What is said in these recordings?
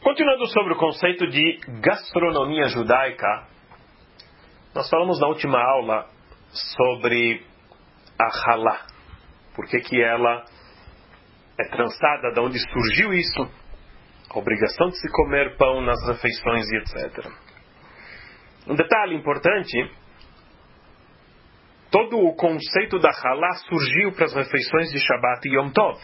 Continuando sobre o conceito de gastronomia judaica, nós falamos na última aula sobre a halá. Por que ela é trançada, de onde surgiu isso, a obrigação de se comer pão nas refeições e etc. Um detalhe importante, todo o conceito da halá surgiu para as refeições de Shabbat e Yom Tov.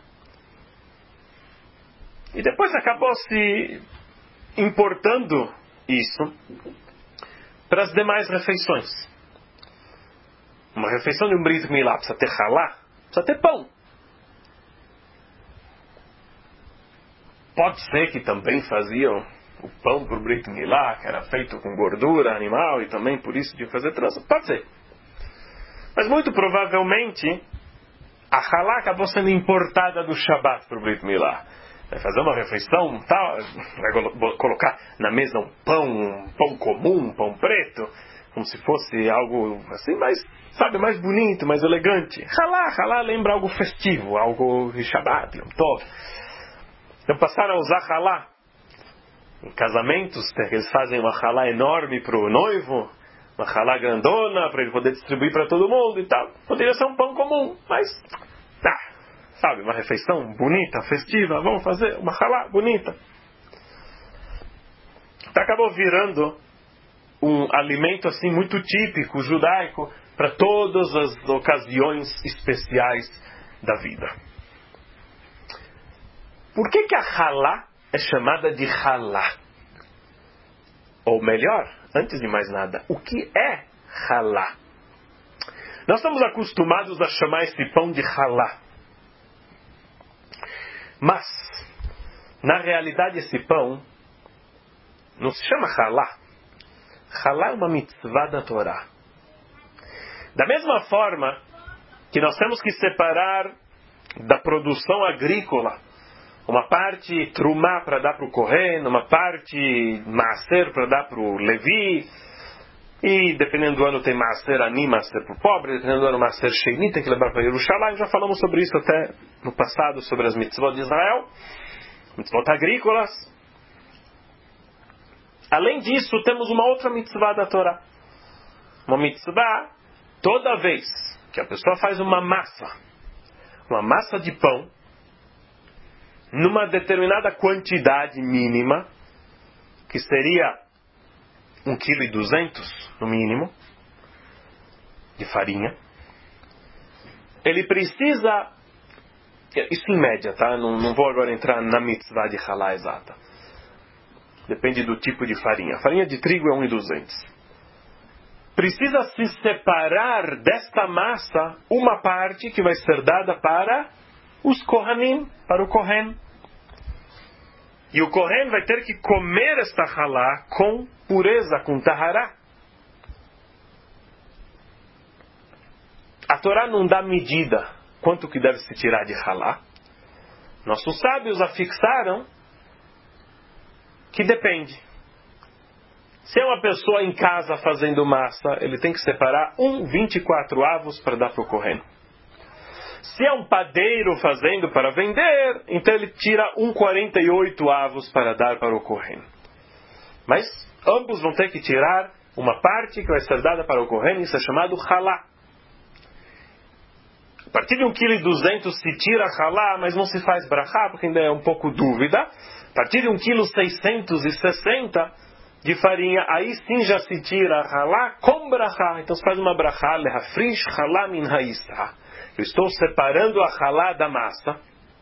E depois acabou se importando isso para as demais refeições. Uma refeição de um Brit Milá precisa ter halá, precisa ter pão. Pode ser que também faziam o pão para o Brit Milá, que era feito com gordura animal, e também por isso de fazer trança. Pode ser. Mas muito provavelmente a halá acabou sendo importada do Shabbat para o Brit Milá. Vai fazer uma refeição, tal, vai colocar na mesa um pão comum, um pão preto, como se fosse algo assim, mais bonito, mais elegante. Halá lembra algo festivo, algo de Shabbat, Yom Tov. Então passaram a usar halá em casamentos, eles fazem uma halá enorme para o noivo, uma halá grandona para ele poder distribuir para todo mundo e tal. Poderia ser um pão comum, mas uma refeição bonita, festiva, vamos fazer uma halá bonita. Então acabou virando um alimento assim muito típico, judaico, para todas as ocasiões especiais da vida. Por que a halá é chamada de halá? Ou melhor, antes de mais nada, o que é halá? Nós estamos acostumados a chamar esse pão de halá. Mas, na realidade, esse pão não se chama halá. Halá é uma mitzvah da Torá. Da mesma forma que nós temos que separar da produção agrícola uma parte trumá para dar para o Kohen, uma parte maaser para dar para o Levi, e dependendo do ano tem maaser ani, maaser para o pobre, dependendo do ano maaser sheini, tem que levar para Yerushalayim. Já falamos sobre isso até no passado, sobre as mitzvot de Israel, mitzvot agrícolas. Além disso, temos uma outra mitzvah da Torá. Uma mitzvah, toda vez que a pessoa faz uma massa de pão, numa determinada quantidade mínima, que seria 1,2 kg no mínimo, de farinha, ele precisa, isso em média, tá? Não vou agora entrar na mitzvah de halá exata. Depende do tipo de farinha. A farinha de trigo é 1,2 kg. Precisa se separar desta massa uma parte que vai ser dada para os Kohanim, para o Kohen. E o Kohen vai ter que comer esta halá com pureza, com tahará. A Torá não dá medida quanto que deve se tirar de halá. Nossos sábios afixaram que depende. Se é uma pessoa em casa fazendo massa, ele tem que separar 1,24 avos para dar para o Kohen. Se é um padeiro fazendo para vender, então ele tira 1,48 avos para dar para o Kohen. Mas ambos vão ter que tirar uma parte que vai ser dada para o Kohen, isso é chamado halá. A partir de 1,2 kg se tira halá, mas não se faz brachá, porque ainda é um pouco dúvida. A partir de 1,660 kg de farinha, aí sim já se tira halá com brachá. Então se faz uma brachá, lehafrish halá min haisa. Eu estou separando a halá da massa.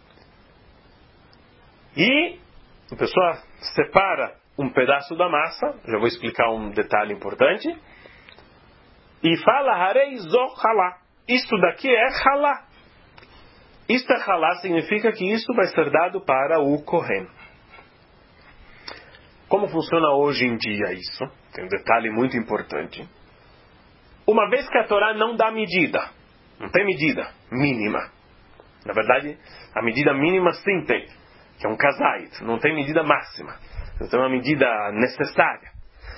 E a pessoa separa um pedaço da massa, já vou explicar um detalhe importante, e fala harei zo halá. Isto daqui é halá. Isto é halá significa que isso vai ser dado para o Kohen. Como funciona hoje em dia isso? Tem um detalhe muito importante. Uma vez que a Torá não dá medida, não tem medida mínima. Na verdade, a medida mínima sim tem, que é um kazait. Não tem medida máxima. Não tem uma medida necessária.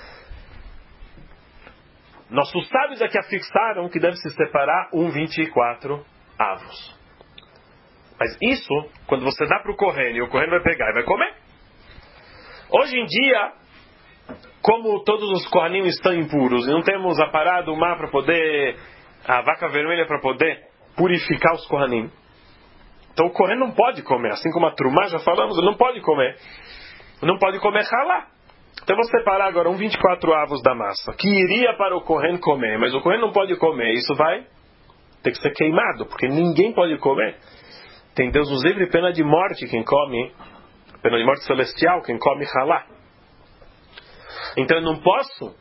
Nossos sábios é que afixaram que deve se separar 1,24 avos. Mas isso, quando você dá para o Kohen, e o Kohen vai pegar e vai comer. Hoje em dia, como todos os Kohanim estão impuros, e não temos a parada do mar para poder, a vaca vermelha para poder purificar os Kohanim. Então o Kohen não pode comer, assim como a Trumá, já falamos, ele não pode comer. Não pode comer halá. Então eu vou separar agora 24 avos da massa, que iria para o Kohen comer, mas o Kohen não pode comer. Isso vai ter que ser queimado, porque ninguém pode comer. Tem Deus nos livre pena de morte quem come, pena de morte celestial quem come halá. Então eu não posso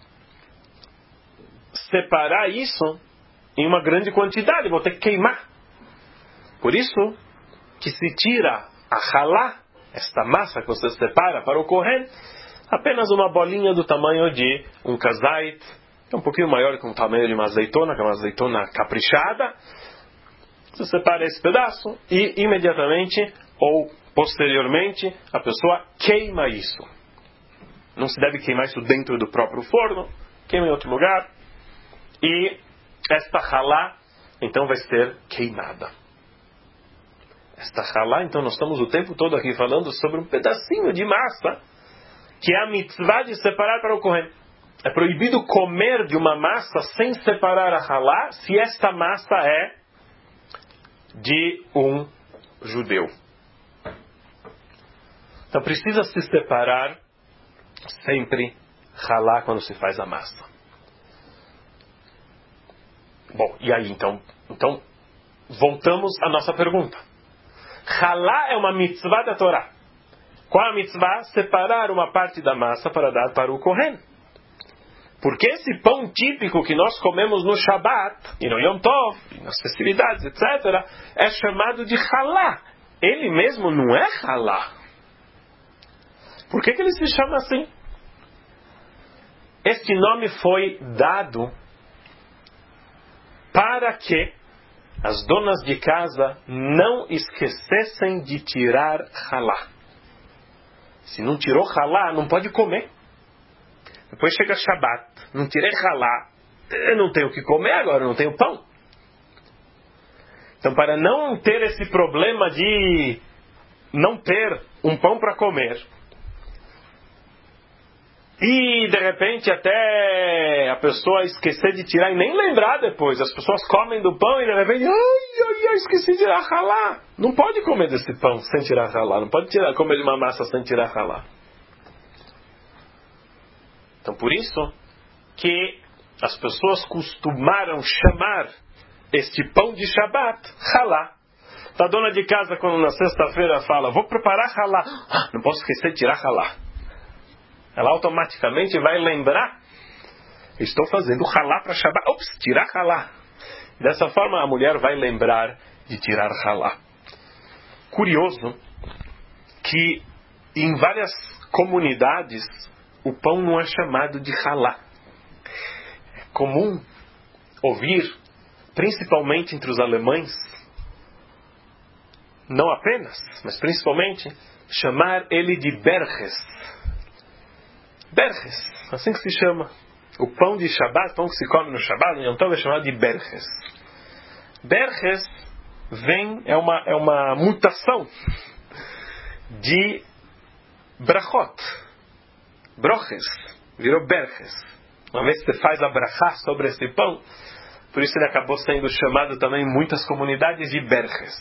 separar isso em uma grande quantidade, vou ter que queimar. Por isso que se tira a halá, esta massa que você separa para o Kohen, apenas uma bolinha do tamanho de um kazait, que é um pouquinho maior que o tamanho de uma azeitona, que é uma azeitona caprichada. Você separa esse pedaço e imediatamente ou posteriormente a pessoa queima isso. Não se deve queimar isso dentro do próprio forno, queima em outro lugar. E esta halá, então, vai ser queimada. Esta halá, então, nós estamos o tempo todo aqui falando sobre um pedacinho de massa, que é a mitzvah de separar para o Kohen. É proibido comer de uma massa sem separar a halá, se esta massa é de um judeu. Então precisa se separar sempre halá quando se faz a massa. Bom, e aí então voltamos à nossa pergunta. Halá é uma mitzvah da Torá. Qual a mitzvah? Separar uma parte da massa para dar para o Kohen. Porque esse pão típico que nós comemos no Shabat, e no Yom Tov, e nas festividades, etc., é chamado de halá. Ele mesmo não é halá. Por que ele se chama assim? Este nome foi dado para que as donas de casa não esquecessem de tirar halá. Se não tirou halá, não pode comer. Depois chega Shabat, não tirei halá, eu não tenho o que comer agora, eu não tenho pão. Então, para não ter esse problema de não ter um pão para comer, e de repente até a pessoa esquecer de tirar e nem lembrar depois, as pessoas comem do pão e de repente, esqueci de tirar halá. Não pode comer desse pão sem tirar halá, não pode comer de uma massa sem tirar halá. Então por isso que as pessoas costumaram chamar este pão de Shabat halá. A dona de casa, quando na sexta-feira fala, vou preparar halá, não posso esquecer de tirar halá. Ela automaticamente vai lembrar, estou fazendo halá para Shabat. Ops, tirar halá. Dessa forma a mulher vai lembrar de tirar halá. Curioso que em várias comunidades o pão não é chamado de halá. É comum ouvir, principalmente entre os alemães, não apenas, mas principalmente, chamar ele de berches. Berches, assim que se chama. O pão de Shabat, pão que se come no Shabat, então é chamado de berches. Berches é uma mutação de brachot. Broches, virou berches. Uma vez que você faz a brachá sobre esse pão, por isso ele acabou sendo chamado também em muitas comunidades de berches.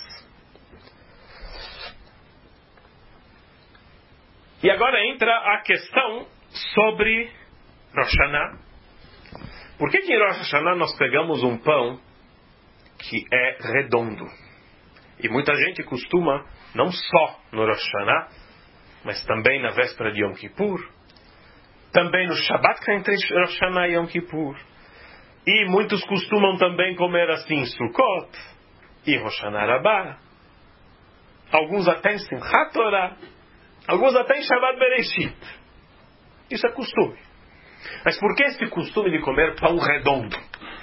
E agora entra a questão sobre Rosh Hashanah. Por que em Rosh Hashanah nós pegamos um pão que é redondo? E muita gente costuma, não só no Rosh Hashanah, mas também na véspera de Yom Kippur, também no Shabbat que é entre Rosh Hashanah e Yom Kippur. E muitos costumam também comer assim em Sukkot e Rosh Hashanah Rabbah. Alguns até em Simchat Torah. Alguns até em Shabbat Bereshit. Isso é costume. Mas por que esse costume de comer pão redondo?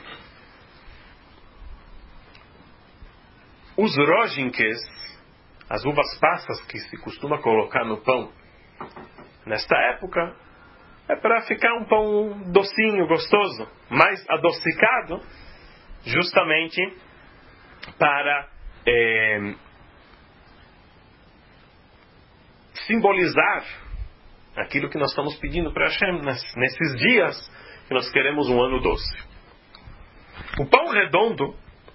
Os rojinkes, as uvas passas que se costuma colocar no pão, nesta época, é para ficar um pão docinho, gostoso, mais adocicado, justamente para simbolizar Aquilo que nós estamos pedindo para Hashem nesses dias que nós queremos um ano doce. O pão redondo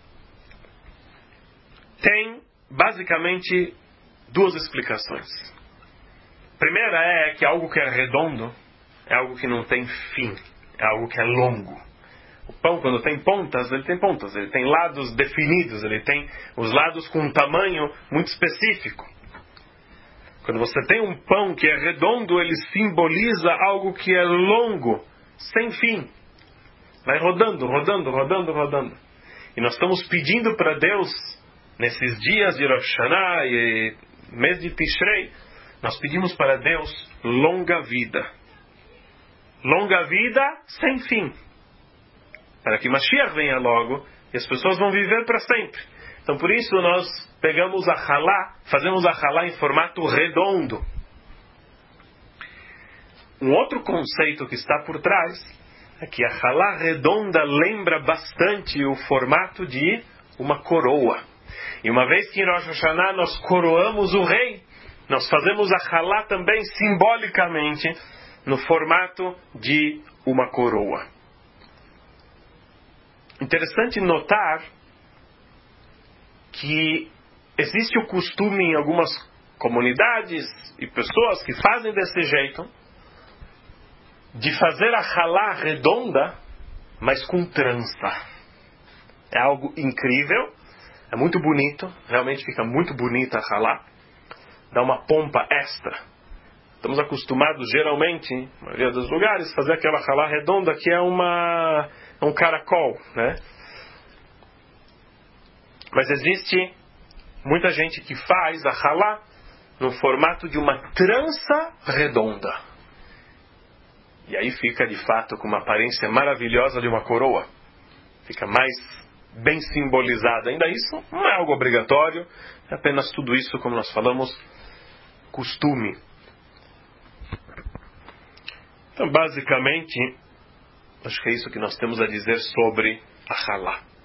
tem basicamente duas explicações. A primeira é que algo que é redondo é algo que não tem fim, é algo que é longo. O pão, quando tem pontas, ele tem lados definidos, ele tem os lados com um tamanho muito específico. Quando você tem um pão que é redondo, ele simboliza algo que é longo, sem fim. Vai rodando, rodando, rodando, rodando. E nós estamos pedindo para Deus, nesses dias de Rosh Hashanah e mês de Tishrei, nós pedimos para Deus longa vida. Longa vida sem fim. Para que Mashiach venha logo e as pessoas vão viver para sempre. Então por isso nós pegamos a halá, fazemos a halá em formato redondo. Um outro conceito que está por trás é que a halá redonda lembra bastante o formato de uma coroa. E uma vez que em Rosh Hashanah nós coroamos o rei, nós fazemos a halá também simbolicamente no formato de uma coroa. Interessante notar que existe o costume em algumas comunidades e pessoas que fazem desse jeito de fazer a halá redonda, mas com trança. É algo incrível, é muito bonito, realmente fica muito bonita a halá, dá uma pompa extra. Estamos acostumados geralmente, na maioria dos lugares, fazer aquela halá redonda que é um caracol, né? Mas existe muita gente que faz a halá no formato de uma trança redonda. E aí fica de fato com uma aparência maravilhosa de uma coroa. Fica mais bem simbolizada. Ainda isso não é algo obrigatório, é apenas tudo isso, como nós falamos, costume. Então basicamente, acho que é isso que nós temos a dizer sobre a halá.